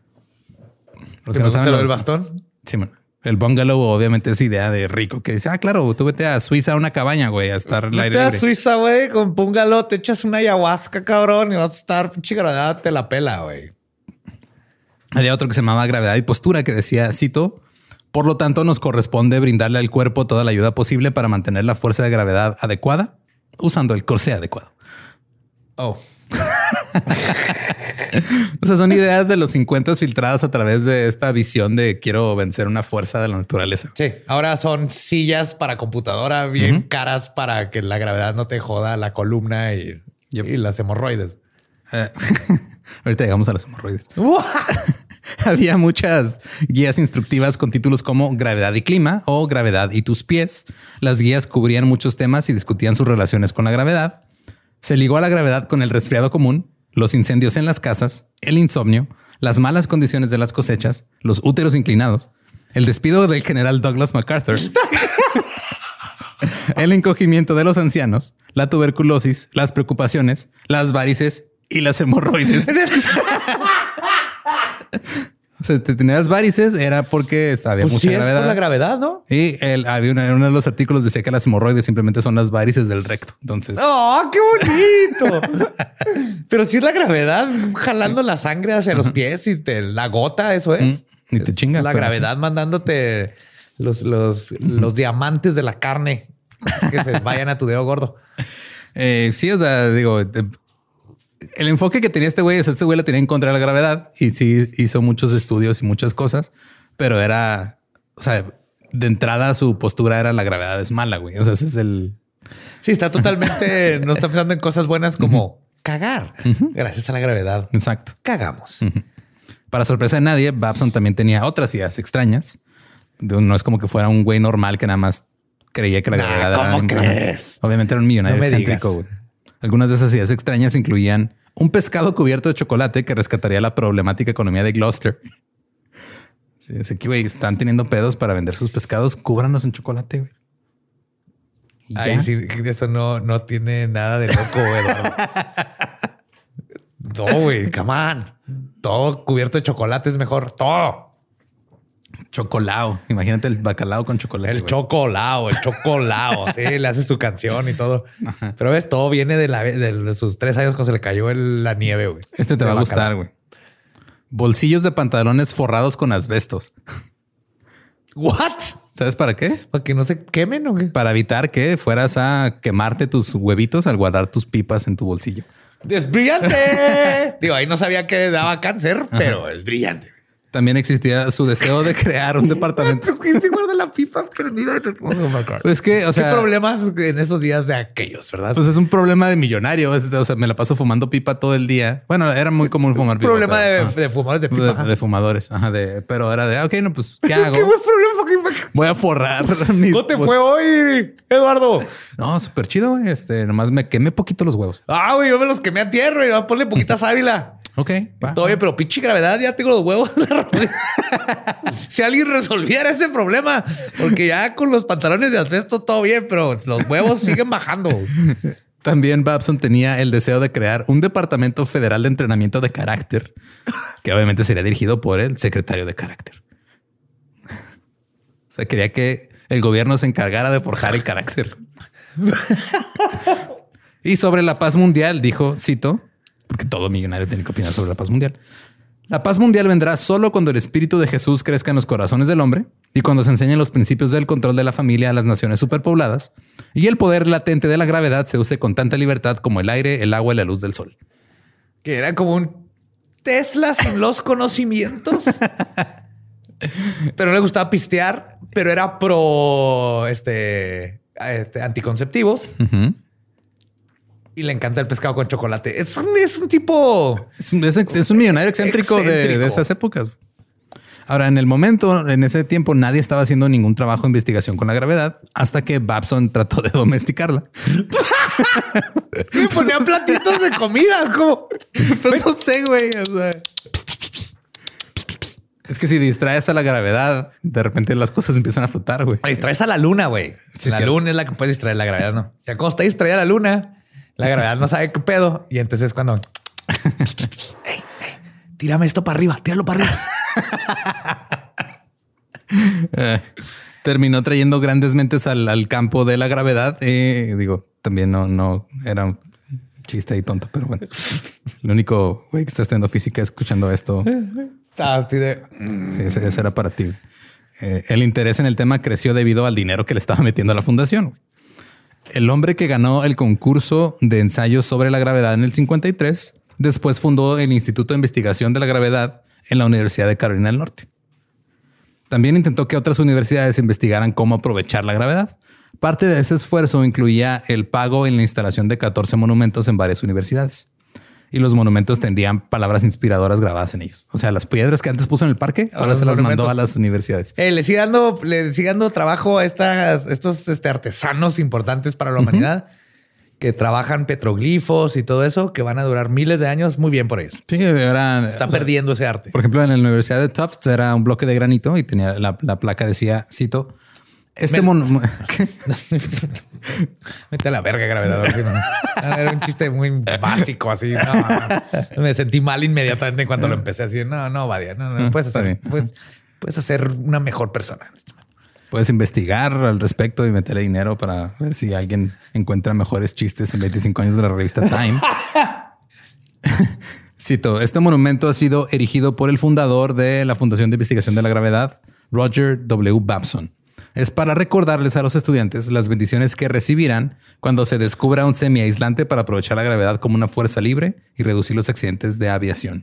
¿Te gusta lo del bastón? Sí, man. El bungalow obviamente es idea de rico que dice, claro, tú vete a Suiza a una cabaña, güey, a estar al aire libre. Vete a Suiza, güey, con bungalow, te echas una ayahuasca, cabrón, y vas a estar, pinche gravedad, te la pela, güey. Había otro que se llamaba Gravedad y Postura que decía, cito, por lo tanto nos corresponde brindarle al cuerpo toda la ayuda posible para mantener la fuerza de gravedad adecuada usando el corsé adecuado. Oh. O sea, son ideas de los 50 filtradas a través de esta visión de quiero vencer una fuerza de la naturaleza. Sí, ahora son sillas para computadora bien caras para que la gravedad no te joda la columna y las hemorroides. Ahorita llegamos a las hemorroides. Había muchas guías instructivas con títulos como Gravedad y Clima o Gravedad y tus pies. Las guías cubrían muchos temas y discutían sus relaciones con la gravedad. Se ligó a la gravedad con el resfriado común, los incendios en las casas, el insomnio, las malas condiciones de las cosechas, los úteros inclinados, el despido del general Douglas MacArthur, el encogimiento de los ancianos, la tuberculosis, las preocupaciones, las varices y las hemorroides. sea, te tenías varices era porque había Pues mucha sí, gravedad. es por la gravedad, ¿no? Y había uno de los artículos decía que las hemorroides simplemente son las varices del recto. Entonces, ¡Oh, qué bonito! Pero sí es la gravedad jalando la sangre hacia los pies y la gota, eso es. y te chinga. La pero gravedad mandándote los diamantes de la carne que se vayan a tu dedo gordo. Sí, o sea, digo, el enfoque que tenía este güey es este güey la tenía en contra de la gravedad y sí hizo muchos estudios y muchas cosas, pero era, o sea, de entrada su postura era la gravedad es mala, güey. O sea, ese es el... Sí, está totalmente... no está pensando en cosas buenas como cagar. Gracias a la gravedad. Exacto. Cagamos. Para sorpresa de nadie, Babson también tenía otras ideas extrañas. No es como que fuera un güey normal que nada más creía que la gravedad era... ¿Cómo crees? Obviamente era un millonario No me excéntrico, digas. güey. Algunas de esas ideas extrañas incluían un pescado cubierto de chocolate que rescataría la problemática economía de Gloucester. Sí, así que, güey, están teniendo pedos para vender sus pescados. Cúbranos en chocolate, güey. Y Ay, ya. sí, eso no tiene nada de loco, Eduardo. No, güey, come on. Todo cubierto de chocolate es mejor. Todo. Chocolao. Imagínate el bacalao con chocolate. El güey. chocolao, el chocolao. Sí, le haces tu canción y todo. Pero ves, todo viene de sus 3 años cuando se le cayó la nieve, güey. Este te va a gustar, güey. Bolsillos de pantalones forrados con asbestos. ¿What? ¿Sabes para qué? ¿Para que no se quemen o qué? Para evitar que fueras a quemarte tus huevitos al guardar tus pipas en tu bolsillo. ¡Es brillante! Digo, ahí no sabía que daba cáncer, pero es brillante. También existía su deseo de crear un departamento. ¿Por qué se guarda la pipa prendida? Pues que, o sea, ¿qué problemas en esos días de aquellos, verdad? pues es un problema de millonario. O sea, me la paso fumando pipa todo el día. Bueno, era muy común fumar pipa. problema pero, de fumadores de pipa. de fumadores. Ajá, pero era de, ok, no, pues, ¿qué hago? ¿Qué buen problema? Voy a forrar mis... ¿Cómo te fue hoy, Eduardo? No, súper chido, güey. Nomás me quemé poquito los huevos. Ah, güey, yo me los quemé a tierra y ponle poquita sábila. Ok, va. Todo bien, pero pinche gravedad, ya tengo los huevos en la rodilla. Si alguien resolviera ese problema, porque ya con los pantalones de asbesto todo bien, pero los huevos siguen bajando. También Babson tenía el deseo de crear un departamento federal de entrenamiento de carácter, que obviamente sería dirigido por el secretario de carácter. O sea, quería que el gobierno se encargara de forjar el carácter. Y sobre la paz mundial dijo, cito, porque todo millonario tiene que opinar sobre la paz mundial. La paz mundial vendrá solo cuando el espíritu de Jesús crezca en los corazones del hombre y cuando se enseñen los principios del control de la familia a las naciones superpobladas y el poder latente de la gravedad se use con tanta libertad como el aire, el agua y la luz del sol. Que era como un Tesla sin los conocimientos. Pero no le gustaba pistear, pero era pro anticonceptivos. Uh-huh. Y le encanta el pescado con chocolate. Es un tipo... Es un millonario excéntrico. De esas épocas. Ahora, en ese tiempo, nadie estaba haciendo ningún trabajo de investigación con la gravedad hasta que Babson trató de domesticarla. Me ponían platitos de comida. ¿Cómo? Pues no sé, güey. O sea, es que si distraes a la gravedad, de repente las cosas empiezan a flotar, güey. Distraes a la luna, güey. Sí, la cierto. luna es la que puede distraer, la gravedad no. Ya cuando está distraída la luna, la gravedad no sabe qué pedo. Y entonces es cuando... Hey, tírame esto para arriba, tíralo para arriba. Terminó trayendo grandes mentes al campo de la gravedad. También no era un chiste y tonto, pero bueno. El único güey que está estudiando física escuchando esto. Está así de... Sí, ese era para ti. El interés en el tema creció debido al dinero que le estaba metiendo a la fundación. El hombre que ganó el concurso de ensayos sobre la gravedad en el 53, después fundó el Instituto de Investigación de la Gravedad en la Universidad de Carolina del Norte. También intentó que otras universidades investigaran cómo aprovechar la gravedad. Parte de ese esfuerzo incluía el pago en la instalación de 14 monumentos en varias universidades. Y los monumentos tendrían palabras inspiradoras grabadas en ellos. O sea, las piedras que antes puso en el parque, ahora se las mandó a las universidades. Le sigue dando trabajo a estos artesanos importantes para la humanidad que trabajan petroglifos y todo eso, que van a durar miles de años. Muy bien por ellos. Sí, Está perdiendo ese arte. Por ejemplo, en la Universidad de Tufts era un bloque de granito y tenía la placa decía, cito, Vete a la verga, gravedad. Así, ¿no? Era un chiste muy básico, así. No. Me sentí mal inmediatamente cuando lo empecé así. No, Badia, no puedes hacer una mejor persona. Puedes investigar al respecto y meterle dinero para ver si alguien encuentra mejores chistes en 25 años de la revista Time. Cito, este monumento ha sido erigido por el fundador de la Fundación de Investigación de la Gravedad, Roger W. Babson. Es para recordarles a los estudiantes las bendiciones que recibirán cuando se descubra un semiaislante para aprovechar la gravedad como una fuerza libre y reducir los accidentes de aviación.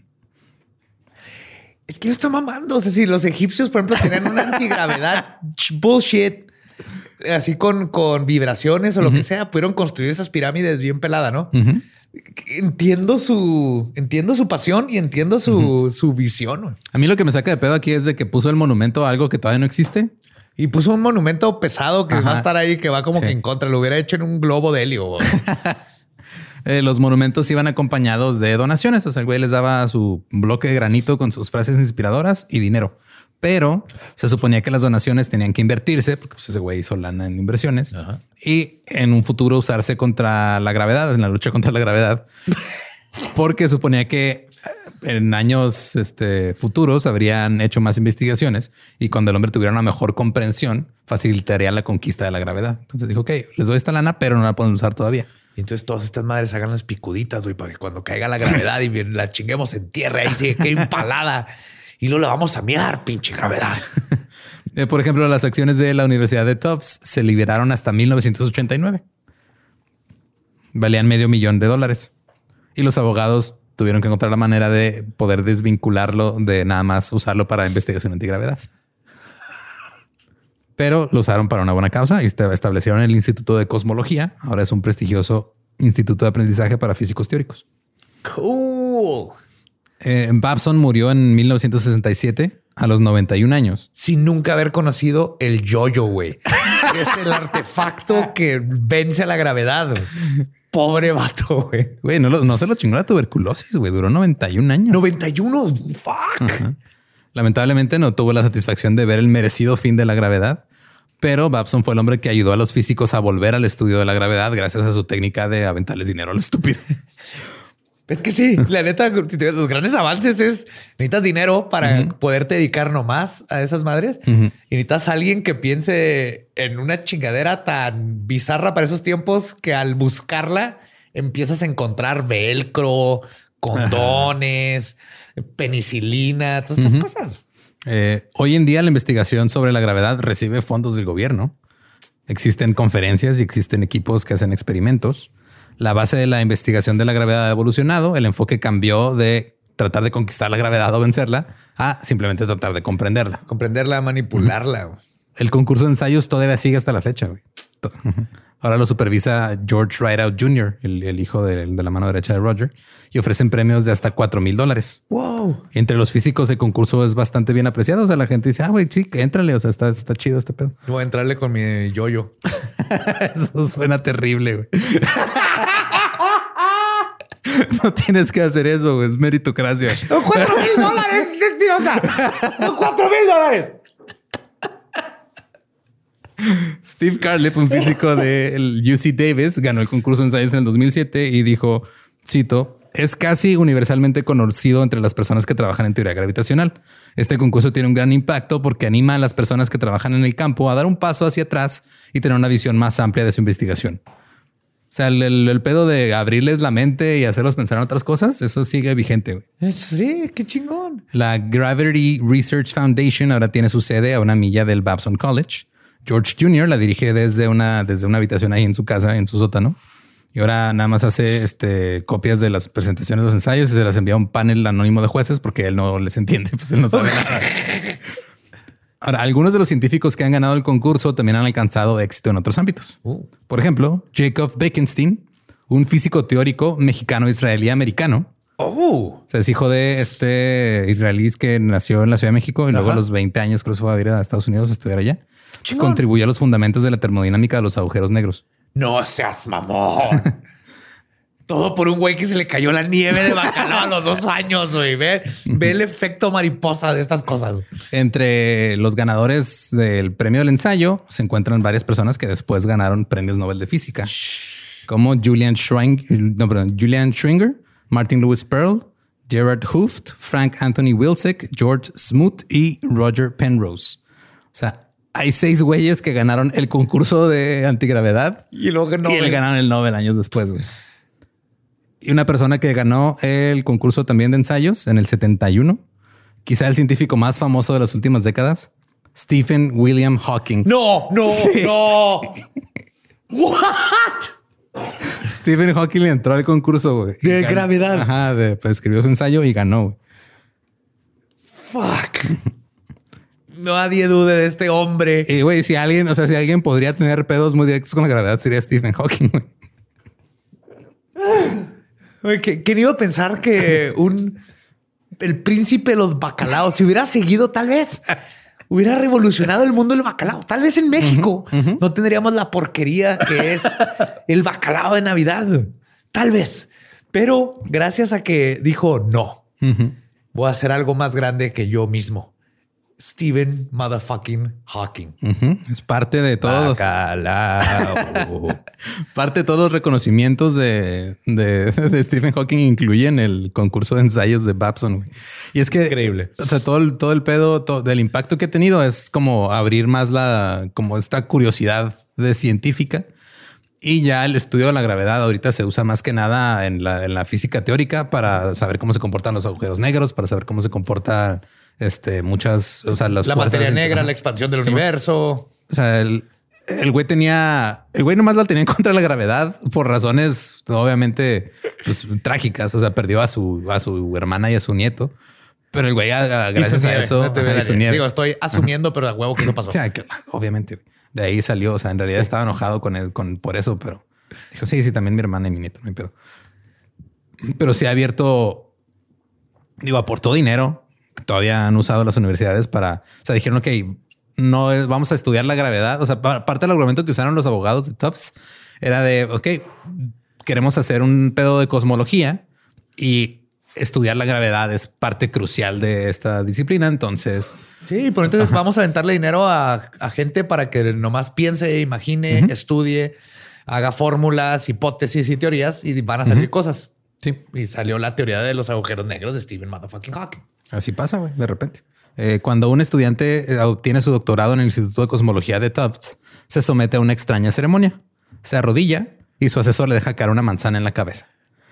Es que yo estoy mamando. O sea, si los egipcios, por ejemplo, tenían una antigravedad bullshit, así con vibraciones o lo que sea, pudieron construir esas pirámides bien pelada, ¿no? Entiendo su pasión y entiendo su visión. A mí lo que me saca de pedo aquí es de que puso el monumento a algo que todavía no existe. Y puso un monumento pesado que va a estar ahí, que va como que en contra. Lo hubiera hecho en un globo de helio. Los monumentos iban acompañados de donaciones. O sea, el güey les daba su bloque de granito con sus frases inspiradoras y dinero. Pero se suponía que las donaciones tenían que invertirse porque pues, ese güey hizo lana en inversiones y en un futuro usarse contra la gravedad, en la lucha contra la gravedad, porque suponía que en años futuros habrían hecho más investigaciones y cuando el hombre tuviera una mejor comprensión facilitaría la conquista de la gravedad. Entonces dijo, ok, les doy esta lana, pero no la pueden usar todavía. Y entonces todas estas madres hagan las picuditas, güey, para que cuando caiga la gravedad y la chinguemos en tierra, ahí sigue que empalada. Y luego la vamos a mear, pinche gravedad. Por ejemplo, las acciones de la Universidad de Tufts se liberaron hasta 1989. Valían $500,000. Y los abogados tuvieron que encontrar la manera de poder desvincularlo de nada más usarlo para investigación antigravedad. Pero lo usaron para una buena causa y establecieron el Instituto de Cosmología. Ahora es un prestigioso instituto de aprendizaje para físicos teóricos. Cool. Babson murió en 1967 a los 91 años. Sin nunca haber conocido el yo-yo, güey. Es el artefacto que vence a la gravedad. Güey. Pobre vato, güey. Güey, no se lo chingó la tuberculosis, güey. Duró 91 años. 91, fuck. Lamentablemente no tuvo la satisfacción de ver el merecido fin de la gravedad, pero Babson fue el hombre que ayudó a los físicos a volver al estudio de la gravedad gracias a su técnica de aventarles dinero a lo estúpido. Es que sí, la neta, los grandes avances es necesitas dinero para poderte dedicar nomás a esas madres y necesitas a alguien que piense en una chingadera tan bizarra para esos tiempos que al buscarla empiezas a encontrar velcro, condones, penicilina, todas estas cosas. Hoy en día la investigación sobre la gravedad recibe fondos del gobierno. Existen conferencias y existen equipos que hacen experimentos. La base de la investigación de la gravedad ha evolucionado. El enfoque cambió de tratar de conquistar la gravedad o vencerla a simplemente tratar de comprenderla. Comprenderla, manipularla. El concurso de ensayos todavía sigue hasta la fecha. Güey. Ahora lo supervisa George Rideout Jr., el hijo de la mano derecha de Roger, y ofrecen premios de hasta $4,000. Wow. Entre los físicos, el concurso es bastante bien apreciado. O sea, la gente dice, güey, sí, que éntrale. O sea, está chido este pedo. Voy a entrarle con mi yo-yo. Eso suena terrible, güey. No tienes que hacer eso, güey. Es meritocracia. $4,000, Espinosa. $4,000. Steve Carlip, un físico del UC Davis, ganó el concurso de ensayos en el 2007 y dijo, cito, es casi universalmente conocido entre las personas que trabajan en teoría gravitacional. Este concurso tiene un gran impacto porque anima a las personas que trabajan en el campo a dar un paso hacia atrás y tener una visión más amplia de su investigación. O sea, el pedo de abrirles la mente y hacerlos pensar en otras cosas, eso sigue vigente. Güey. Sí, qué chingón. La Gravity Research Foundation ahora tiene su sede a 1 milla del Babson College. George Jr. la dirige desde una habitación ahí en su casa, en su sótano. Y ahora nada más hace copias de las presentaciones de los ensayos y se las envía a un panel anónimo de jueces porque él no les entiende, pues él no sabe nada. Ahora, algunos de los científicos que han ganado el concurso también han alcanzado éxito en otros ámbitos. Por ejemplo, Jacob Bekenstein, un físico teórico mexicano-israelí-americano. O sea, es hijo de israelí que nació en la Ciudad de México y luego a los 20 años creo que fue a ir a Estados Unidos a estudiar allá. Chingón. Contribuyó a los fundamentos de la termodinámica de los agujeros negros. No seas mamón. Todo por un güey que se le cayó la nieve de bacalao a los 2 años, güey. Ve el efecto mariposa de estas cosas. Entre los ganadores del premio del ensayo se encuentran varias personas que después ganaron premios Nobel de Física, como Julian Schringer, Martin Lewis Pearl, Gerard Hooft, Frank Anthony Wilczek, George Smoot y Roger Penrose. O sea, hay 6 güeyes que ganaron el concurso de antigravedad y luego ganaron el Nobel años después, güey. Y una persona que ganó el concurso también de ensayos en el 71, quizá el científico más famoso de las últimas décadas, Stephen William Hawking. No. What? Stephen Hawking le entró al concurso, güey. De gravedad. Ajá, pues escribió su ensayo y ganó, güey. Fuck. Nadie dude de este hombre. Y güey, si alguien podría tener pedos muy directos con la gravedad, sería Stephen Hawking, güey. ¿Quién iba a pensar que el príncipe de los bacalaos, si hubiera seguido, tal vez hubiera revolucionado el mundo del bacalao? Tal vez en México no tendríamos la porquería que es el bacalao de Navidad. Tal vez. Pero gracias a que dijo no, voy a hacer algo más grande que yo mismo. Stephen motherfucking Hawking. Es parte de todos. Parte de todos los reconocimientos de Stephen Hawking incluyen el concurso de ensayos de Babson. Güey. Y es que increíble. O sea, todo el pedo del impacto que ha tenido es como abrir más como esta curiosidad de científica. Y ya el estudio de la gravedad ahorita se usa más que nada en la física teórica para saber cómo se comportan los agujeros negros, para saber cómo se comportan muchas, o sea, la materia negra, la expansión del universo. O sea, el güey nomás la tenía en contra de la gravedad por razones obviamente pues, trágicas. O sea, perdió a su hermana y a su nieto. Pero el güey, gracias a eso, digo, estoy asumiendo, pero a huevo que eso pasó. O sea, que, obviamente de ahí salió. O sea, en realidad estaba enojado por eso, pero dijo, sí, también mi hermana y mi nieto, no hay pedo. Pero sí ha abierto, aportó dinero. Todavía han usado las universidades dijeron, ok, vamos a estudiar la gravedad. O sea, parte del argumento que usaron los abogados de Tufts era de, ok, queremos hacer un pedo de cosmología y estudiar la gravedad es parte crucial de esta disciplina. Entonces... Sí, pero entonces vamos a aventarle dinero a gente para que nomás piense, imagine, estudie, haga fórmulas, hipótesis y teorías y van a salir cosas. Sí. Y salió la teoría de los agujeros negros de Stephen motherfucking Hawking. Así pasa, güey, de repente. Cuando un estudiante obtiene su doctorado en el Instituto de Cosmología de Tufts, se somete a una extraña ceremonia. Se arrodilla y su asesor le deja caer una manzana en la cabeza.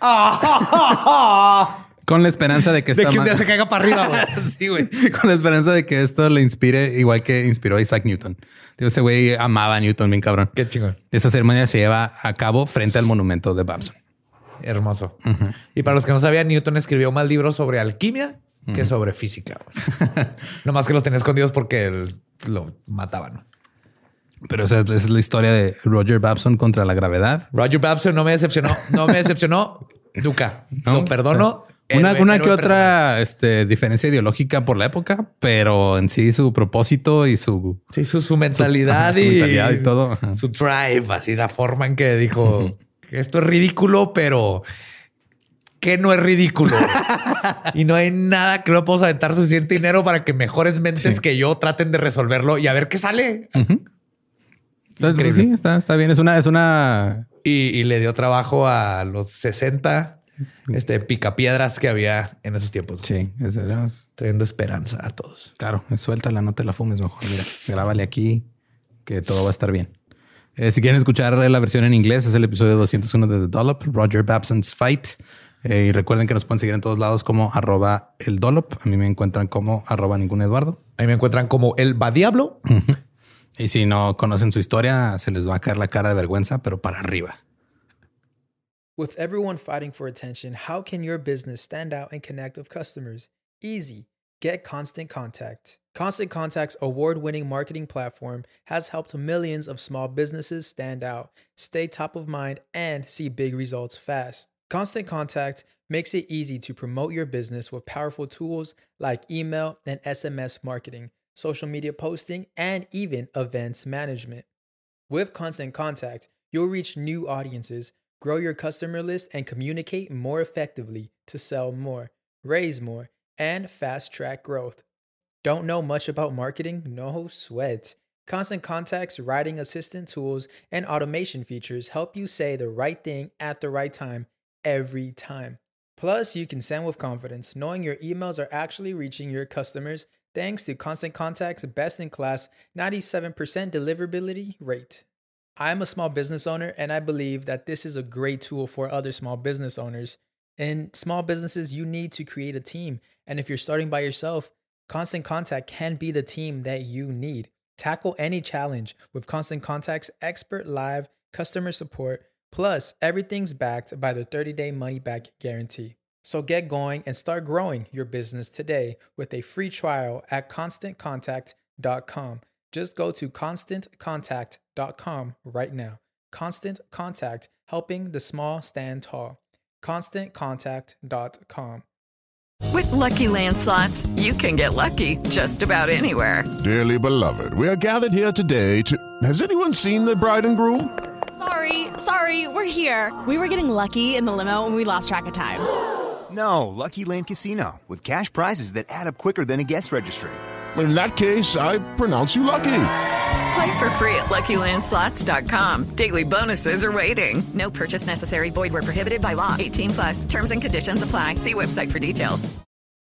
Con la esperanza de que un día se caiga para arriba, güey. Sí, güey. Con la esperanza de que esto le inspire igual que inspiró a Isaac Newton. Ese güey amaba a Newton, bien cabrón. Qué chingón. Esta ceremonia se lleva a cabo frente al monumento de Babson. Hermoso. Y para los que no sabían, Newton escribió más libros sobre alquimia que sobre física. No más que los tenía escondidos porque lo mataban. Pero esa es la historia de Roger Babson contra la gravedad. Roger Babson no me decepcionó. Nunca. No, lo perdono. O sea, una que otra diferencia ideológica por la época, pero en sí su propósito y su mentalidad, su mentalidad y todo. Su drive, así la forma en que dijo esto es ridículo, pero que no es ridículo. Y no hay nada que no podamos aventar suficiente dinero para que mejores mentes que yo traten de resolverlo y a ver qué sale. Sí, está bien. Es una... Y le dio trabajo a los 60 picapiedras que había en esos tiempos. Sí, trayendo esperanza a todos. Claro, suéltala, no te la fumes mejor. Mira, grábale aquí que todo va a estar bien. Si quieren escuchar la versión en inglés, es el episodio 201 de The Dollop, Roger Babson's Fight. Y recuerden que nos pueden seguir en todos lados como @eldollop. A mí me encuentran como @ninguneduardo. A mí me encuentran como el Badiablo. Y si no conocen su historia, se les va a caer la cara de vergüenza, pero para arriba. With everyone fighting for attention, how can your business stand out and connect with customers? Easy. Get Constant Contact. Constant Contact's award-winning marketing platform has helped millions of small businesses stand out, stay top of mind, and see big results fast. Constant Contact makes it easy to promote your business with powerful tools like email and SMS marketing, social media posting, and even events management. With Constant Contact, you'll reach new audiences, grow your customer list, and communicate more effectively to sell more, raise more, and fast-track growth. Don't know much about marketing? No sweat. Constant Contact's writing assistant tools and automation features help you say the right thing at the right time every time. Plus, you can send with confidence, knowing your emails are actually reaching your customers thanks to Constant Contact's best-in-class 97% deliverability rate. I'm a small business owner, and I believe that this is a great tool for other small business owners. In small businesses, you need to create a team, and if you're starting by yourself, Constant Contact can be the team that you need. Tackle any challenge with Constant Contact's expert live customer support, plus everything's backed by the 30-day money-back guarantee. So get going and start growing your business today with a free trial at ConstantContact.com. Just go to ConstantContact.com right now. Constant Contact, helping the small stand tall. ConstantContact.com. With Lucky Land Slots, you can get lucky just about anywhere. Dearly beloved, we are gathered here today to... Has anyone seen the bride and groom? Sorry, we're here. We were getting lucky in the limo and we lost track of time. No, Lucky Land Casino, with cash prizes that add up quicker than a guest registry. In that case, I pronounce you lucky. Play for free at LuckyLandSlots.com. Daily bonuses are waiting. No purchase necessary. Void where prohibited by law. 18+. Terms and conditions apply. See website for details.